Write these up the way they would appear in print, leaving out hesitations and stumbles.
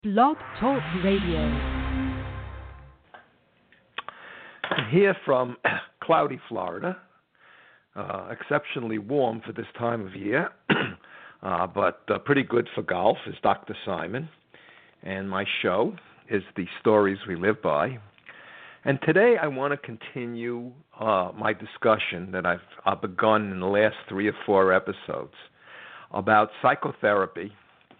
Blog Talk Radio. I'm here from cloudy Florida, exceptionally warm for this time of year, but pretty good for golf, is Dr. Simon. And my show is The Stories We Live By. And today I want to continue my discussion that I've begun in the last 3 or 4 episodes about psychotherapy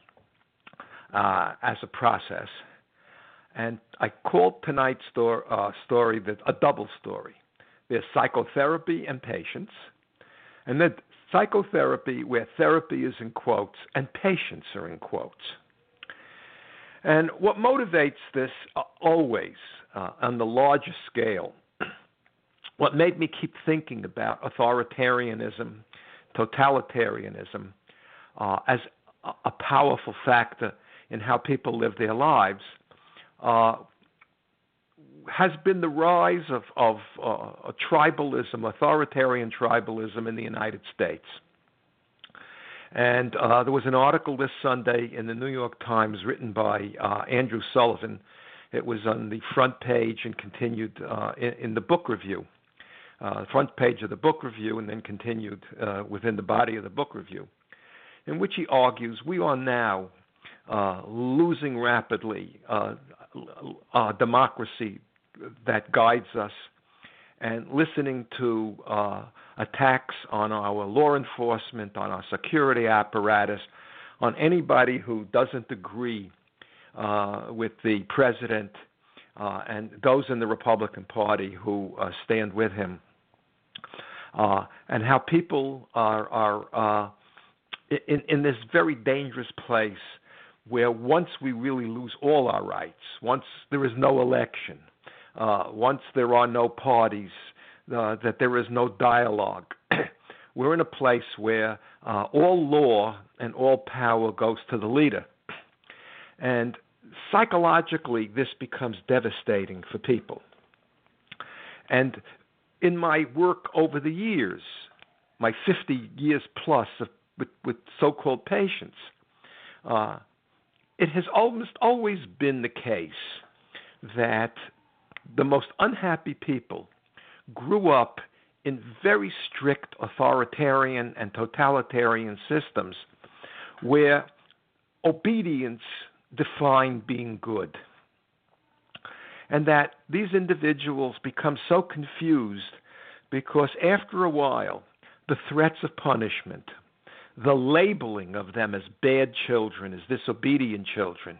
as a process. And I called tonight's story a double story. There's psychotherapy and patients, and then psychotherapy where therapy is in quotes and patients are in quotes. And what motivates this always on the larger scale, what made me keep thinking about authoritarianism, totalitarianism as a powerful factor in how people live their lives, has been the rise of tribalism, authoritarian tribalism in the United States. And there was an article this Sunday in the New York Times written by Andrew Sullivan. It was on the front page and continued in the book review, front page of the book review, and then continued within the body of the book review, in which he argues we are now losing rapidly democracy that guides us, and listening to attacks on our law enforcement, on our security apparatus, on anybody who doesn't agree with the president and those in the Republican Party who stand with him, and how people are in this very dangerous place where once we really lose all our rights, once there is no election, once there are no parties, that there is no dialogue, we're in a place where all law and all power goes to the leader. And psychologically, this becomes devastating for people. And in my work over the years, my 50 years plus with so-called patients, it has almost always been the case that the most unhappy people grew up in very strict authoritarian and totalitarian systems where obedience defined being good. And that these individuals become so confused because after a while, the threats of punishment, the labeling of them as bad children, as disobedient children,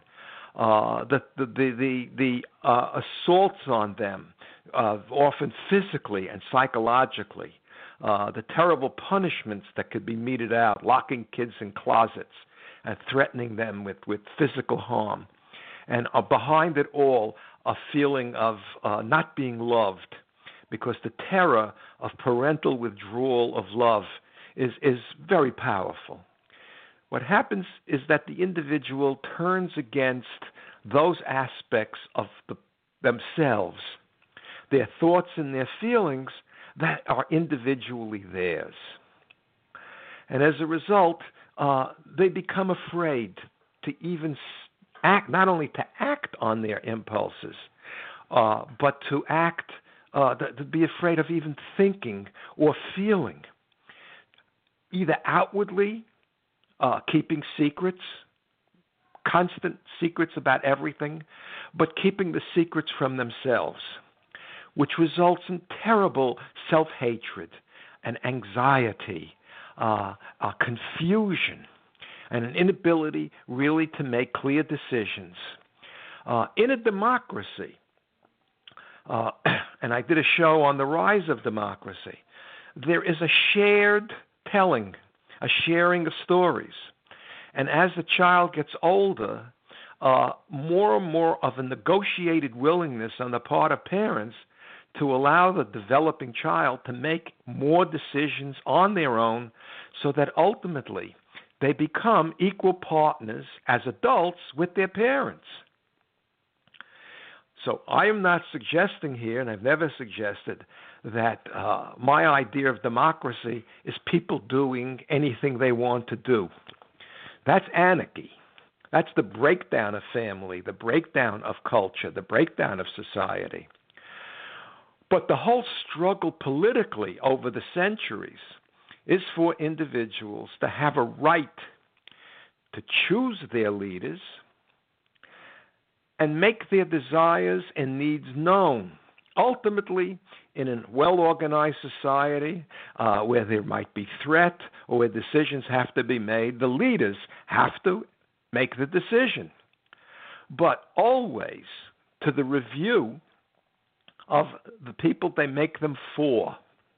the assaults on them, often physically and psychologically, the terrible punishments that could be meted out, locking kids in closets and threatening them with physical harm. And behind it all, a feeling of not being loved, because the terror of parental withdrawal of love is very powerful. What happens is that the individual turns against those aspects of themselves, their thoughts and their feelings that are individually theirs. And as a result, they become afraid to even act, not only to act on their impulses, but to act, to be afraid of even thinking or feeling, either outwardly, keeping secrets, constant secrets about everything, but keeping the secrets from themselves, which results in terrible self-hatred and anxiety, confusion, and an inability really to make clear decisions. In a democracy, and I did a show on the rise of democracy, there is a shared telling, a sharing of stories. And as the child gets older, more and more of a negotiated willingness on the part of parents to allow the developing child to make more decisions on their own so that ultimately they become equal partners as adults with their parents. So I am not suggesting here, and I've never suggested, that my idea of democracy is people doing anything they want to do. That's anarchy. That's the breakdown of family, the breakdown of culture, the breakdown of society. But the whole struggle politically over the centuries is for individuals to have a right to choose their leaders and make their desires and needs known. Ultimately, in a well-organized society where there might be threat or where decisions have to be made, the leaders have to make the decision, but always to the review of the people they make them for.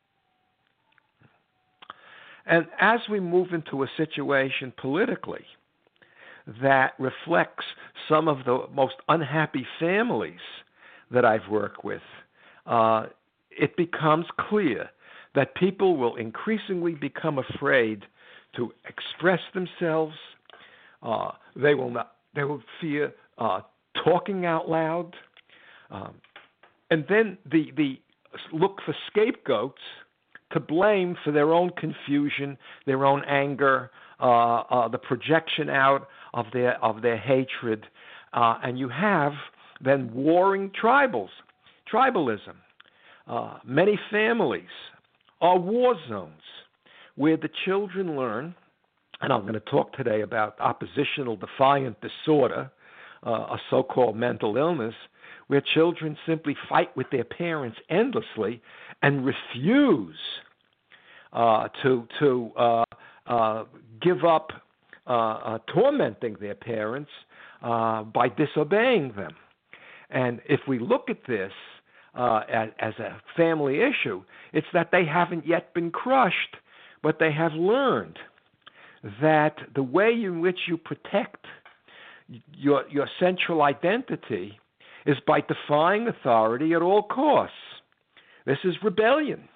And as we move into a situation politically that reflects some of the most unhappy families that I've worked with, it becomes clear that people will increasingly become afraid to express themselves. They will fear talking out loud, and then the look for scapegoats to blame for their own confusion, their own anger, the projection out of their hatred, and you have then warring tribalism. Many families are war zones where the children learn, and I'm going to talk today about oppositional defiant disorder, a so-called mental illness, where children simply fight with their parents endlessly and refuse to give up tormenting their parents by disobeying them. And if we look at this as a family issue, it's that they haven't yet been crushed, but they have learned that the way in which you protect your central identity is by defying authority at all costs. This is rebellion.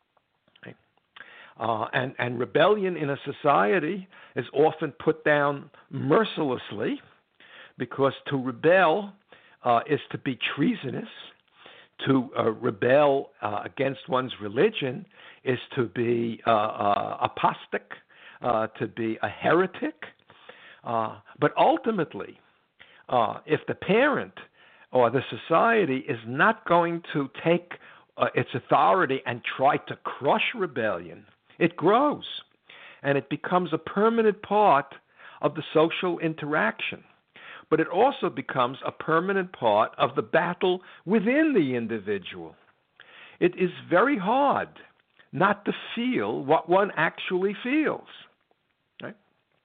And rebellion in a society is often put down mercilessly, because to rebel is to be treasonous. To rebel against one's religion is to be apostate, to be a heretic. But ultimately, if the parent or the society is not going to take its authority and try to crush rebellion, it grows, and it becomes a permanent part of the social interaction. But it also becomes a permanent part of the battle within the individual. It is very hard not to feel what one actually feels. Right?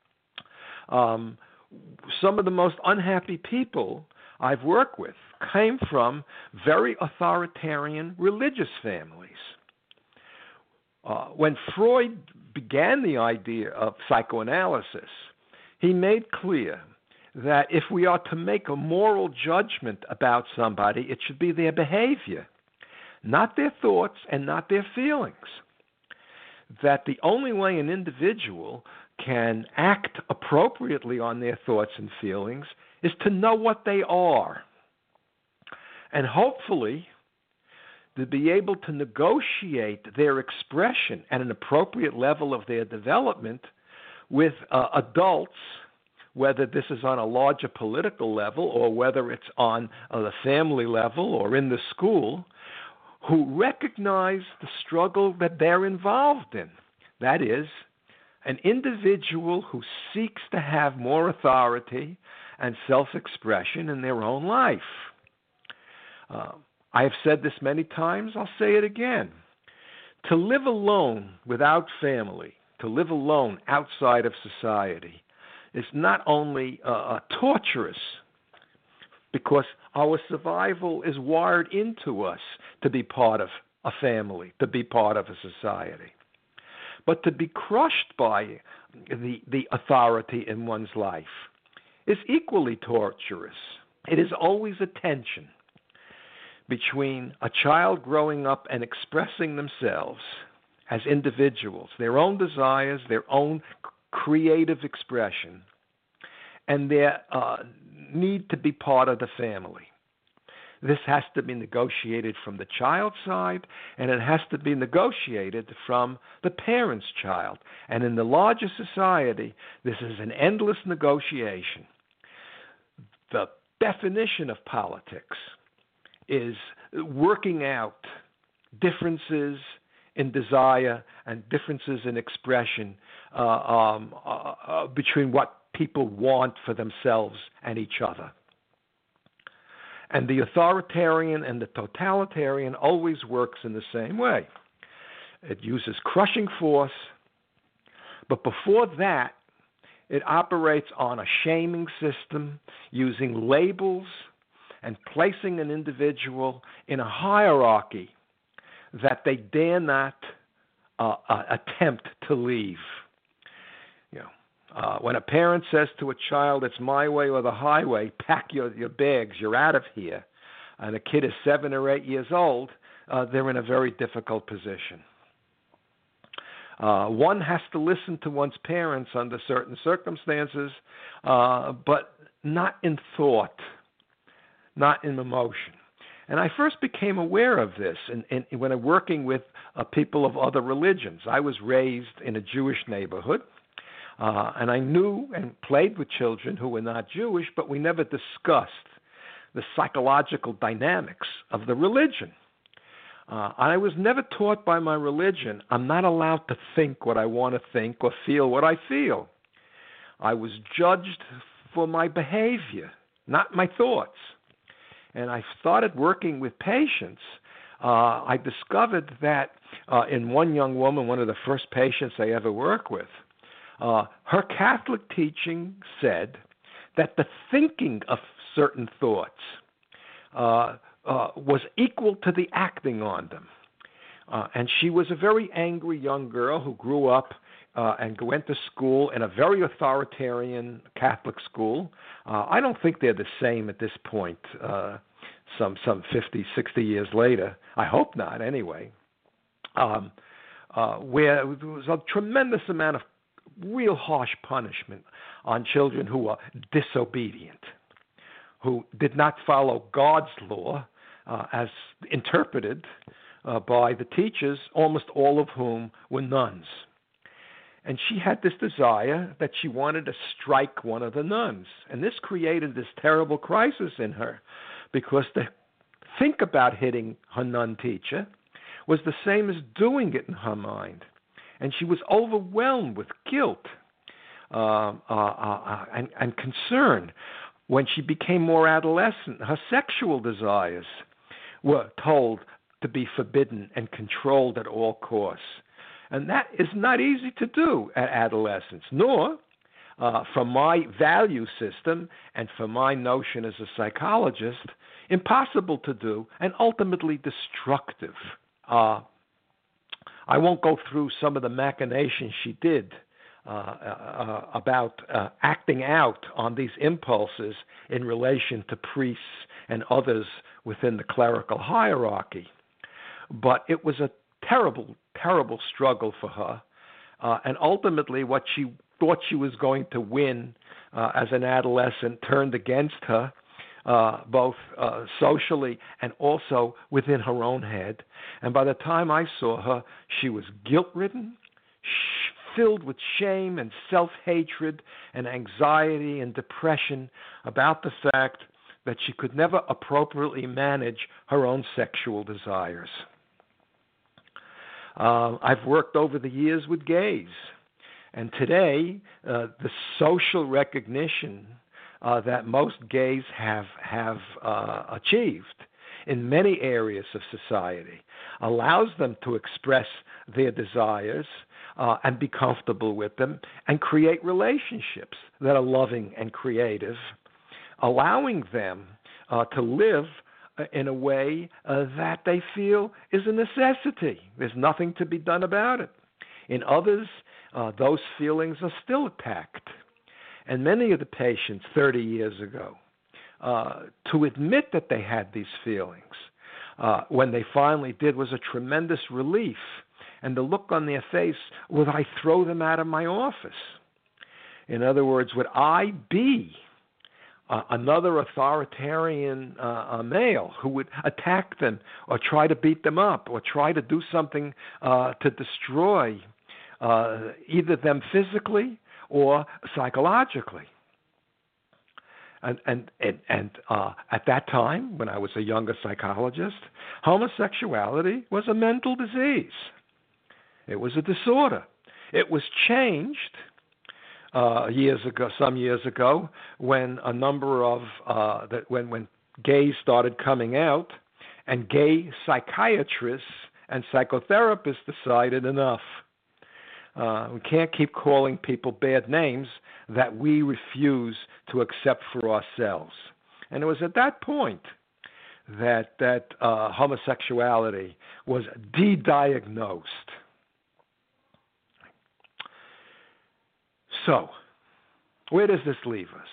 Some of the most unhappy people I've worked with came from very authoritarian religious families. When Freud began the idea of psychoanalysis, he made clear that if we are to make a moral judgment about somebody, it should be their behavior, not their thoughts and not their feelings. That the only way an individual can act appropriately on their thoughts and feelings is to know what they are, and hopefully to be able to negotiate their expression at an appropriate level of their development with adults, whether this is on a larger political level or whether it's on the family level or in the school, who recognize the struggle that they're involved in. That is, an individual who seeks to have more authority and self-expression in their own life. I have said this many times, I'll say it again. To live alone without family, to live alone outside of society, is not only torturous, because our survival is wired into us to be part of a family, to be part of a society. But to be crushed by the authority in one's life is equally torturous. It is always a tension between a child growing up and expressing themselves as individuals, their own desires, their own creative expression, and their need to be part of the family. This has to be negotiated from the child's side, and it has to be negotiated from the parent's child. And in the larger society, this is an endless negotiation. the definition of politics is working out differences in desire and differences in expression between what people want for themselves and each other. And the authoritarian and the totalitarian always works in the same way. It uses crushing force, but before that, it operates on a shaming system, using labels and placing an individual in a hierarchy that they dare not attempt to leave. When a parent says to a child, "It's my way or the highway, pack your bags, you're out of here," and a kid is 7 or 8 years old, they're in a very difficult position. One has to listen to one's parents under certain circumstances, but not in thought, not in emotion. And I first became aware of this when I'm working with people of other religions. I was raised in a Jewish neighborhood, and I knew and played with children who were not Jewish, but we never discussed the psychological dynamics of the religion. I was never taught by my religion, I'm not allowed to think what I want to think or feel what I feel. I was judged for my behavior, not my thoughts. And I started working with patients. I discovered that in one young woman, one of the first patients I ever worked with, her Catholic teaching said that the thinking of certain thoughts was equal to the acting on them. And she was a very angry young girl who grew up and went to school in a very authoritarian Catholic school. I don't think they're the same at this point, some 50, 60 years later. I hope not, anyway. Where there was a tremendous amount of real harsh punishment on children who were disobedient, who did not follow God's law as interpreted by the teachers, almost all of whom were nuns. And she had this desire that she wanted to strike one of the nuns. And this created this terrible crisis in her, because to think about hitting her nun teacher was the same as doing it in her mind. And she was overwhelmed with guilt and concern. When she became more adolescent, her sexual desires were told to be forbidden and controlled at all costs. And that is not easy to do at adolescence, nor, from my value system and from my notion as a psychologist, impossible to do and ultimately destructive. I won't go through some of the machinations she did about acting out on these impulses in relation to priests and others within the clerical hierarchy. But it was a terrible, terrible struggle for her. And ultimately, what she thought she was going to win as an adolescent turned against her, both socially and also within her own head. And by the time I saw her, she was guilt-ridden, filled with shame and self-hatred and anxiety and depression about the fact that she could never appropriately manage her own sexual desires. I've worked over the years with gays, and today the social recognition that most gays have achieved in many areas of society allows them to express their desires and be comfortable with them and create relationships that are loving and creative, allowing them to live in a way that they feel is a necessity. There's nothing to be done about it. In others, those feelings are still attacked. And many of the patients 30 years ago, to admit that they had these feelings, when they finally did, was a tremendous relief. And the look on their face, would I throw them out of my office? In other words, would I be another authoritarian male who would attack them or try to beat them up or try to do something to destroy either them physically or psychologically? And at that time, when I was a younger psychologist, homosexuality was a mental disease. It was a disorder. It was changed some years ago, when a number of when gays started coming out, and gay psychiatrists and psychotherapists decided enough. We can't keep calling people bad names that we refuse to accept for ourselves. And it was at that point that homosexuality was de-diagnosed. So, where does this leave us?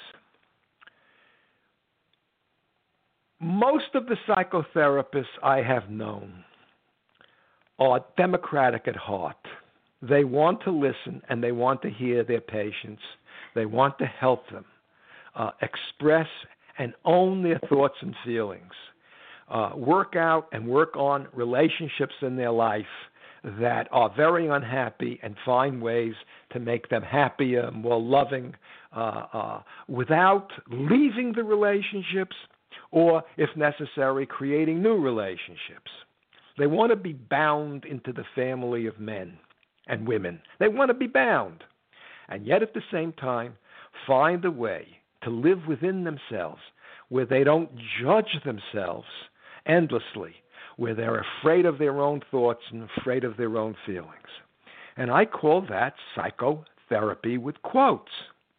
Most of the psychotherapists I have known are democratic at heart. They want to listen and they want to hear their patients. They want to help them express and own their thoughts and feelings, work out and work on relationships in their life that are very unhappy and find ways to make them happier, more loving, without leaving the relationships or, if necessary, creating new relationships. They want to be bound into the family of men and women. They want to be bound, and yet at the same time find a way to live within themselves where they don't judge themselves endlessly, where they're afraid of their own thoughts and afraid of their own feelings. And I call that psychotherapy with quotes.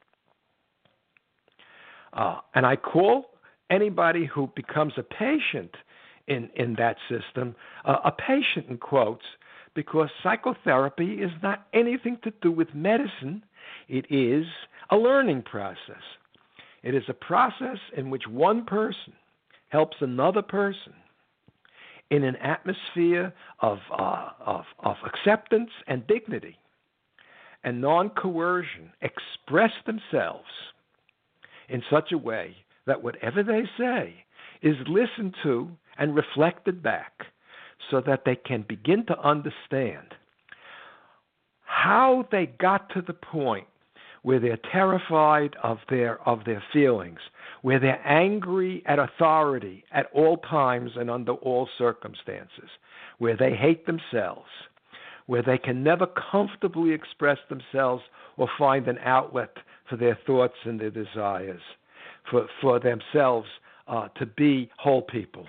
And I call anybody who becomes a patient in that system a patient in quotes, because psychotherapy is not anything to do with medicine. It is a learning process. It is a process in which one person helps another person in an atmosphere of acceptance and dignity and non-coercion express themselves in such a way that whatever they say is listened to and reflected back, so that they can begin to understand how they got to the point where they're terrified of their feelings, where they're angry at authority at all times and under all circumstances, where they hate themselves, where they can never comfortably express themselves or find an outlet for their thoughts and their desires, for themselves to be whole people.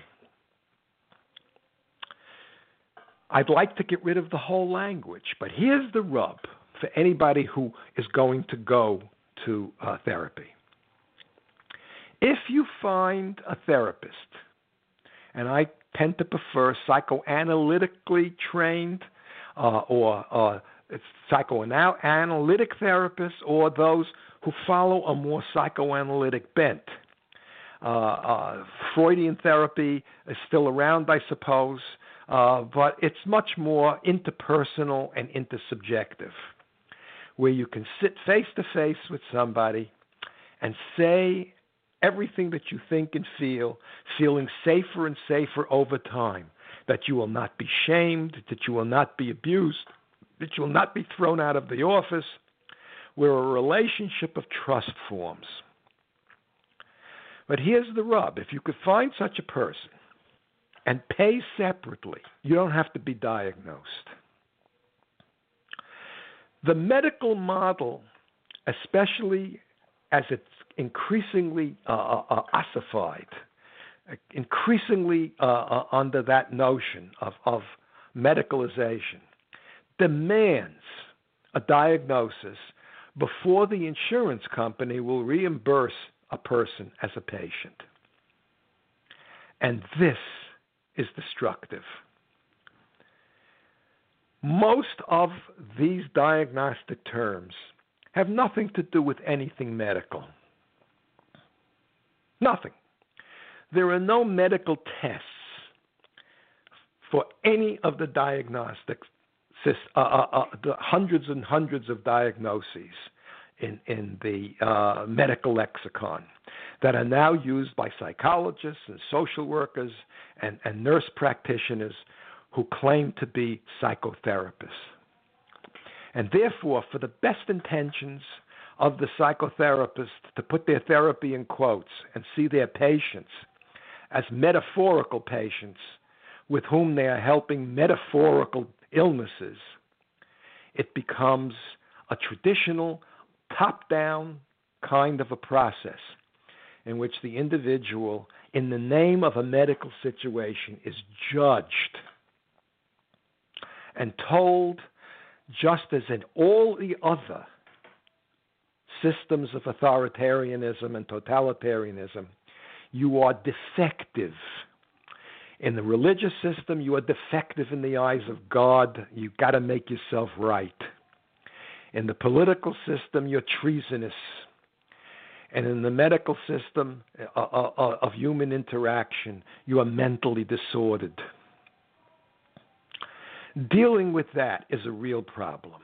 I'd like to get rid of the whole language, but here's the rub for anybody who is going to go to therapy. If you find a therapist, and I tend to prefer psychoanalytically trained or psychoanalytic therapists, or those who follow a more psychoanalytic bent. Freudian therapy is still around, I suppose, but it's much more interpersonal and intersubjective, where you can sit face to face with somebody and say everything that you think and feel, feeling safer and safer over time, that you will not be shamed, that you will not be abused, that you will not be thrown out of the office, where a relationship of trust forms. But here's the rub. If you could find such a person and pay separately, you don't have to be diagnosed. The medical model, especially as it's increasingly ossified, increasingly under that notion of medicalization, demands a diagnosis before the insurance company will reimburse a person as a patient. And this is destructive. Most of these diagnostic terms have nothing to do with anything medical. Nothing. There are no medical tests for any of the diagnostic the hundreds and hundreds of diagnoses in the medical lexicon that are now used by psychologists and social workers and nurse practitioners who claim to be psychotherapists. And therefore, for the best intentions of the psychotherapists to put their therapy in quotes and see their patients as metaphorical patients with whom they are helping metaphorical illnesses, it becomes a traditional top-down kind of a process in which the individual, in the name of a medical situation, is judged and told, just as in all the other systems of authoritarianism and totalitarianism, you are defective. In the religious system, you are defective in the eyes of God. You've got to make yourself right. In the political system, you're treasonous. And in the medical system of human interaction, you are mentally disordered. Dealing with that is a real problem.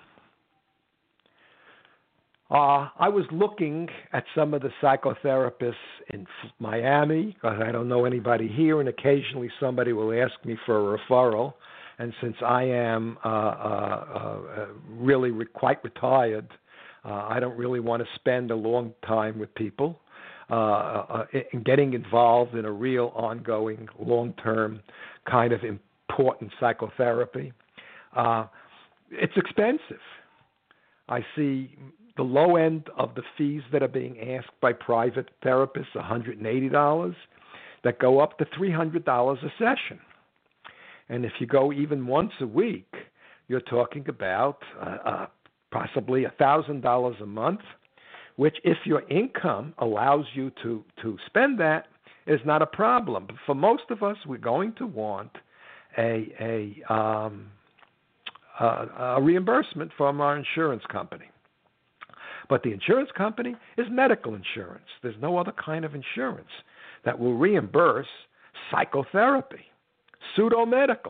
I was looking at some of the psychotherapists in Miami, because I don't know anybody here, and occasionally somebody will ask me for a referral. And since I am really quite retired, I don't really want to spend a long time with people in getting involved in a real ongoing, long-term kind of important psychotherapy. It's expensive. I see the low end of the fees that are being asked by private therapists, $180, that go up to $300 a session. And if you go even once a week, you're talking about possibly $1,000 a month, which, if your income allows you to spend that, is not a problem. But for most of us, we're going to want a reimbursement from our insurance company. But the insurance company is medical insurance. There's no other kind of insurance that will reimburse psychotherapy, pseudo-medical,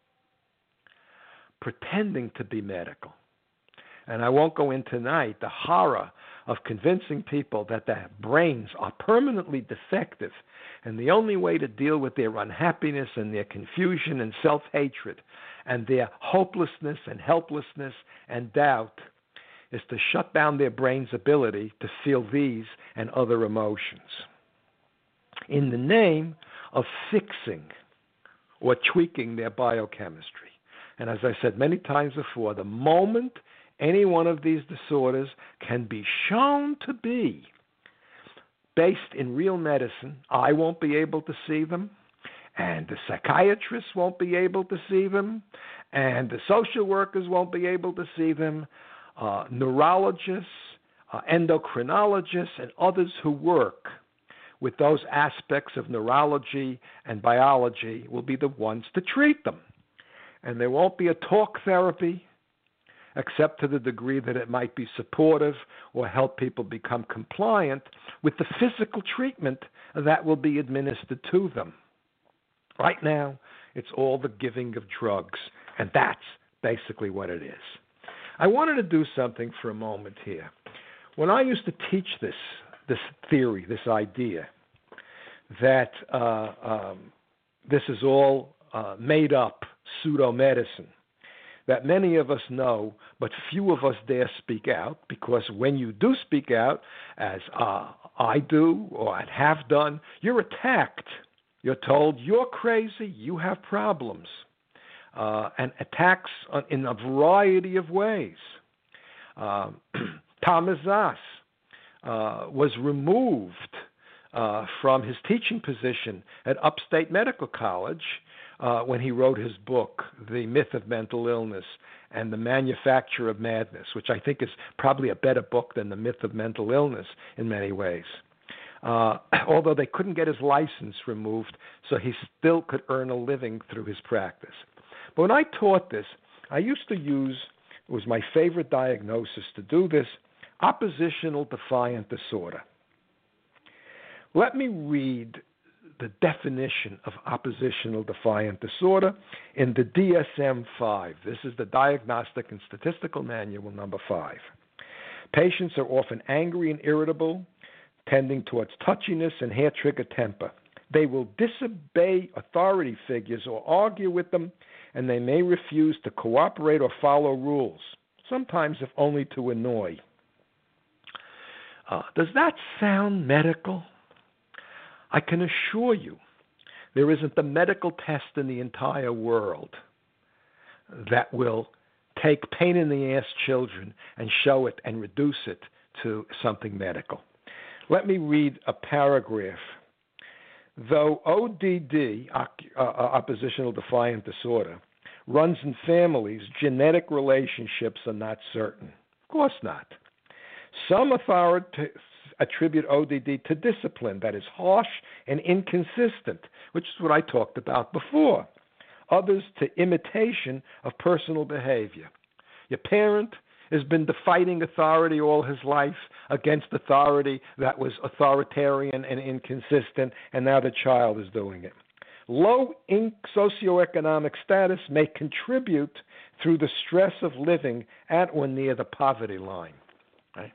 pretending to be medical. And I won't go into tonight the horror of convincing people that their brains are permanently defective, and the only way to deal with their unhappiness and their confusion and self-hatred and their hopelessness and helplessness and doubt is to shut down their brain's ability to feel these and other emotions in the name of fixing or tweaking their biochemistry. And as I said many times before, the moment any one of these disorders can be shown to be based in real medicine, I won't be able to see them, and the psychiatrists won't be able to see them, and the social workers won't be able to see them. Neurologists, endocrinologists, and others who work with those aspects of neurology and biology will be the ones to treat them. And there won't be a talk therapy, except to the degree that it might be supportive or help people become compliant with the physical treatment that will be administered to them. Right now, it's all the giving of drugs, and that's basically what it is. I wanted to do something for a moment here. When I used to teach this theory, this idea, that this is all made up pseudo-medicine, that many of us know, but few of us dare speak out, because when you do speak out, as I do or I have done, you're attacked. You're told, you're crazy, you have problems. And attacks in a variety of ways. Thomas Szasz was removed from his teaching position at Upstate Medical College when he wrote his book, The Myth of Mental Illness and the Manufacture of Madness, which I think is probably a better book than The Myth of Mental Illness in many ways. Although they couldn't get his license removed, so he still could earn a living through his practice. But when I taught this, I used to use, it was my favorite diagnosis to do this, oppositional defiant disorder. Let me read the definition of oppositional defiant disorder in the DSM-5. This is the Diagnostic and Statistical Manual number 5. Patients are often angry and irritable, tending towards touchiness and hair-trigger temper. They will disobey authority figures or argue with them, and they may refuse to cooperate or follow rules, sometimes if only to annoy. Does that sound medical? I can assure you there isn't a medical test in the entire world that will take pain-in-the-ass children and show it and reduce it to something medical. Let me read a paragraph. Though ODD, oppositional defiant disorder, runs in families, genetic relationships are not certain. Of course not. Some authorities attribute ODD to discipline that is harsh and inconsistent, which is what I talked about before. Others to imitation of personal behavior. Your parent has been defying authority all his life against authority that was authoritarian and inconsistent, and now the child is doing it. Low socioeconomic status may contribute through the stress of living at or near the poverty line. Right?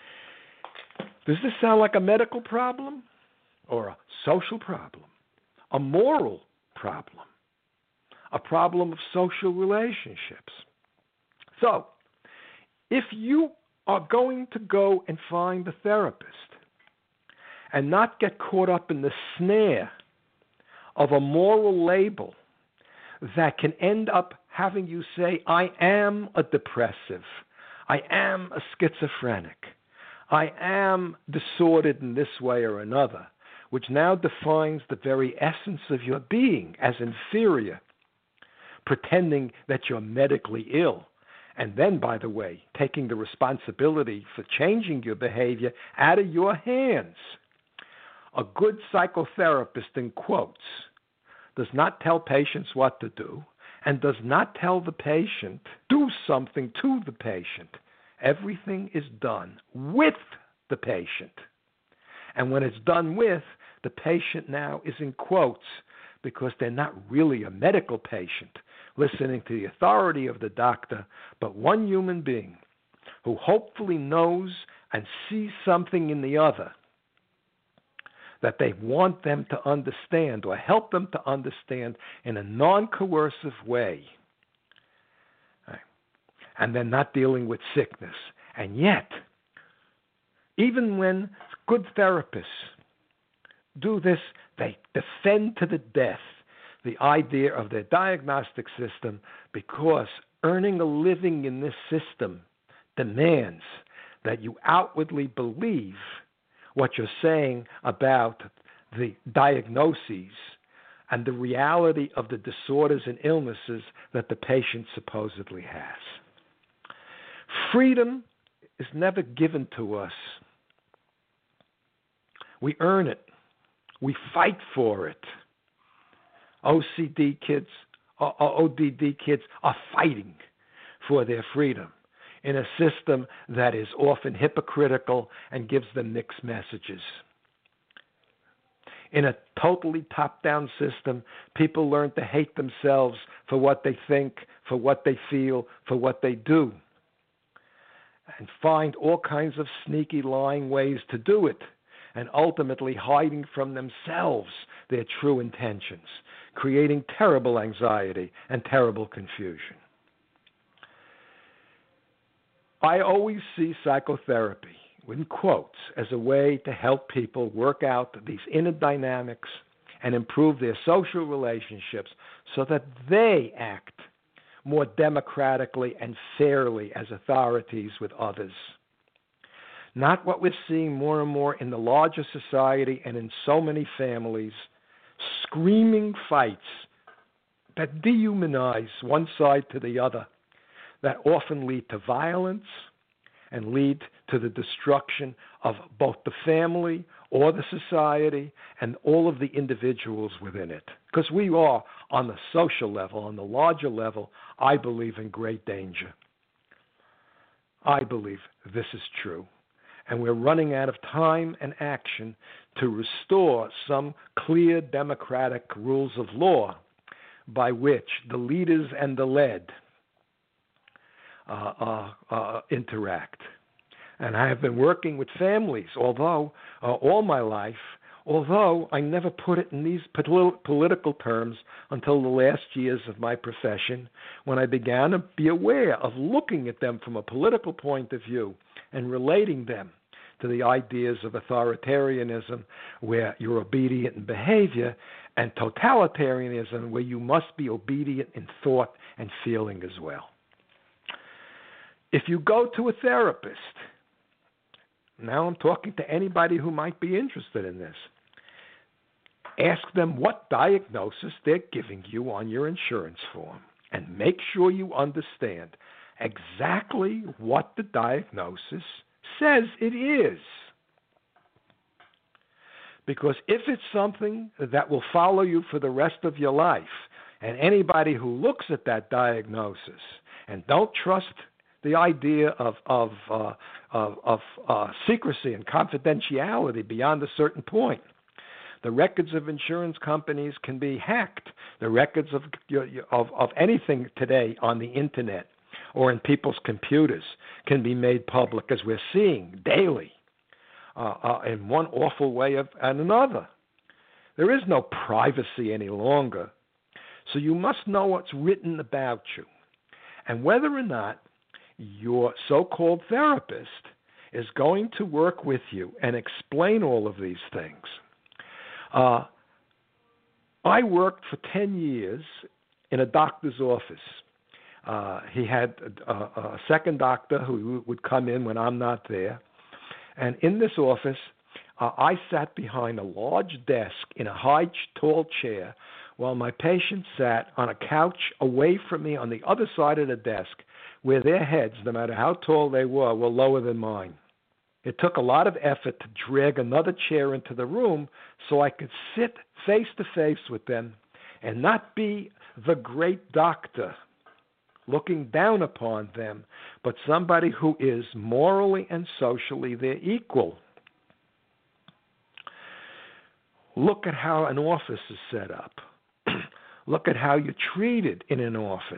Does this sound like a medical problem or a social problem, a moral problem, a problem of social relationships? So, if you are going to go and find a therapist and not get caught up in the snare of a moral label that can end up having you say, I am a depressive, I am a schizophrenic, I am disordered in this way or another, which now defines the very essence of your being as inferior, pretending that you're medically ill. And then, by the way, taking the responsibility for changing your behavior out of your hands. A good psychotherapist, in quotes, does not tell patients what to do and does not tell the patient, do something to the patient. Everything is done with the patient. And when it's done with, the patient now is in quotes because they're not really a medical patient listening to the authority of the doctor, but one human being who hopefully knows and sees something in the other that they want them to understand or help them to understand in a non-coercive way. Right? And they're not dealing with sickness. And yet, even when good therapists do this, they defend to the death the idea of their diagnostic system because earning a living in this system demands that you outwardly believe what you're saying about the diagnoses and the reality of the disorders and illnesses that the patient supposedly has. Freedom is never given to us. We earn it. We fight for it. ODD kids are fighting for their freedom in a system that is often hypocritical and gives them mixed messages. In a totally top-down system, people learn to hate themselves for what they think, for what they feel, for what they do, and find all kinds of sneaky, lying ways to do it, and ultimately hiding from themselves their true intentions, creating terrible anxiety and terrible confusion. I always see psychotherapy, in quotes, as a way to help people work out these inner dynamics and improve their social relationships so that they act more democratically and fairly as authorities with others. Not what we're seeing more and more in the larger society and in so many families, screaming fights that dehumanize one side to the other, that often lead to violence and lead to the destruction of both the family or the society and all of the individuals within it. Because we are, on the social level, on the larger level, I believe in great danger. I believe this is true. And we're running out of time and action to restore some clear democratic rules of law by which the leaders and the led interact. And I have been working with families, although all my life, although I never put it in these political terms until the last years of my profession, when I began to be aware of looking at them from a political point of view and relating them to the ideas of authoritarianism, where you're obedient in behavior, and totalitarianism, where you must be obedient in thought and feeling as well. If you go to a therapist, now I'm talking to anybody who might be interested in this, ask them what diagnosis they're giving you on your insurance form, and make sure you understand exactly what the diagnosis says it is. Because if it's something that will follow you for the rest of your life, and anybody who looks at that diagnosis and don't trust the idea of secrecy and confidentiality beyond a certain point, the records of insurance companies can be hacked. The records of anything today on the internet or in people's computers can be made public, as we're seeing daily, in one awful way and another. There is no privacy any longer. So you must know what's written about you. And whether or not your so-called therapist is going to work with you and explain all of these things. I worked for 10 years in a doctor's office. He had a second doctor who would come in when I'm not there. And in this office, I sat behind a large desk in a high, tall chair while my patient sat on a couch away from me on the other side of the desk, where their heads, no matter how tall they were lower than mine. It took a lot of effort to drag another chair into the room so I could sit face to face with them and not be the great doctor looking down upon them, but somebody who is morally and socially their equal. Look at how an office is set up. Look at how you're treated in an office.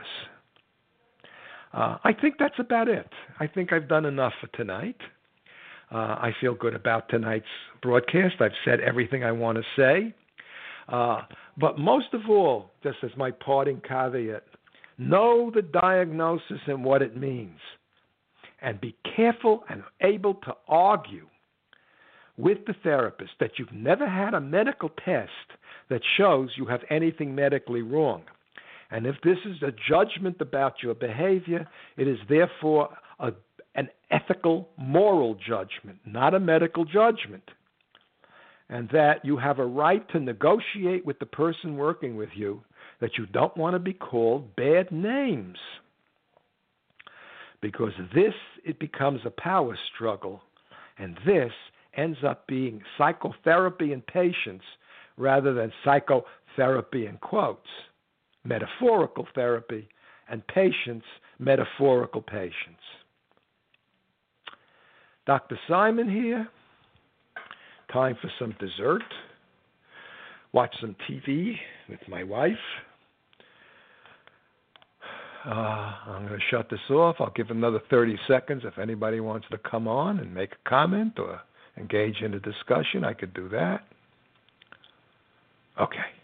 I think that's about it. I think I've done enough for tonight. I feel good about tonight's broadcast. I've said everything I want to say. But most of all, just as my parting caveat, know the diagnosis and what it means. And be careful and able to argue with the therapist that you've never had a medical test that shows you have anything medically wrong. And if this is a judgment about your behavior, it is therefore an ethical, moral judgment, not a medical judgment. And that you have a right to negotiate with the person working with you that you don't want to be called bad names. Because it becomes a power struggle, and this ends up being psychotherapy in patients rather than psychotherapy in quotes, metaphorical therapy, and patients, metaphorical patients. Dr. Simon here. Time for some dessert. Watch some TV with my wife. I'm going to shut this off. I'll give another 30 seconds. If anybody wants to come on and make a comment or engage in a discussion, I could do that. Okay.